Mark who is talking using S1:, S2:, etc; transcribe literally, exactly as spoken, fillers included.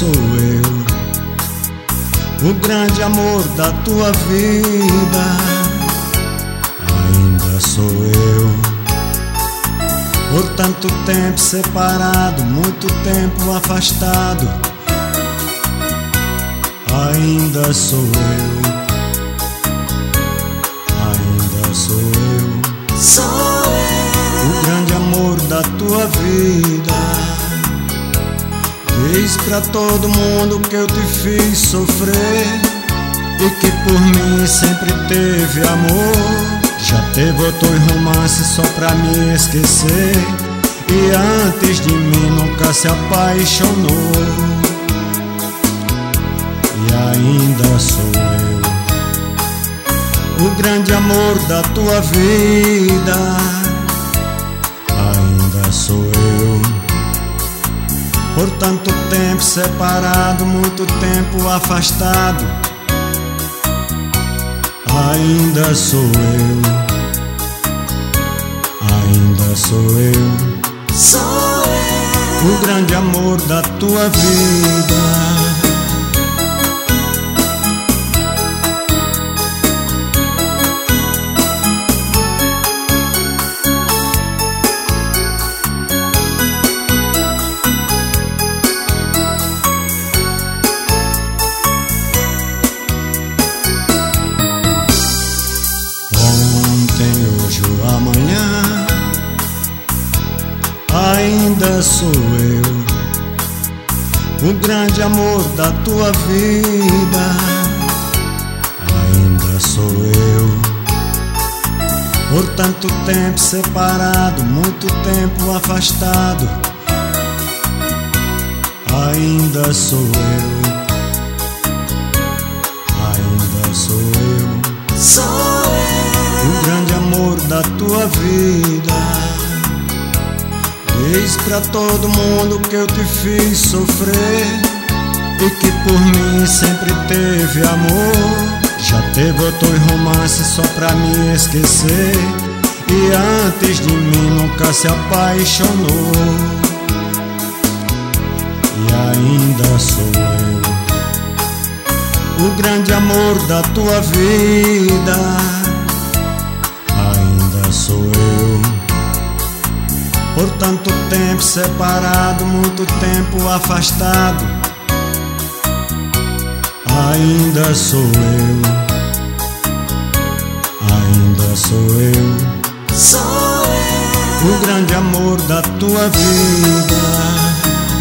S1: sou eu, o grande amor da tua vida. Ainda sou eu, por tanto tempo separado, muito tempo afastado. Ainda sou eu, ainda sou eu,
S2: sou eu,
S1: o grande amor da tua vida. Diz pra todo mundo que eu te fiz sofrer e que por mim sempre teve amor. Já teve outro romance só pra me esquecer, e antes de mim nunca se apaixonou. E ainda sou eu, o grande amor da tua vida. Ainda sou eu, por tanto tempo separado, muito tempo afastado. Ainda sou eu, ainda sou eu,
S2: sou eu,
S1: o grande amor da tua vida. Hoje ou amanhã, ainda sou eu, o grande amor da tua vida. Ainda sou eu, por tanto tempo separado, muito tempo afastado. Ainda sou eu, ainda sou eu,
S2: sou eu,
S1: o grande amor da tua vida. Diz pra todo mundo que eu te fiz sofrer e que por mim sempre teve amor. Já teve outro romance só pra me esquecer, e antes de mim nunca se apaixonou. E ainda sou eu, o grande amor da tua vida. Ainda sou eu, por tanto tempo separado, muito tempo afastado. Ainda sou eu, ainda sou eu,
S2: sou eu,
S1: o grande amor da tua vida.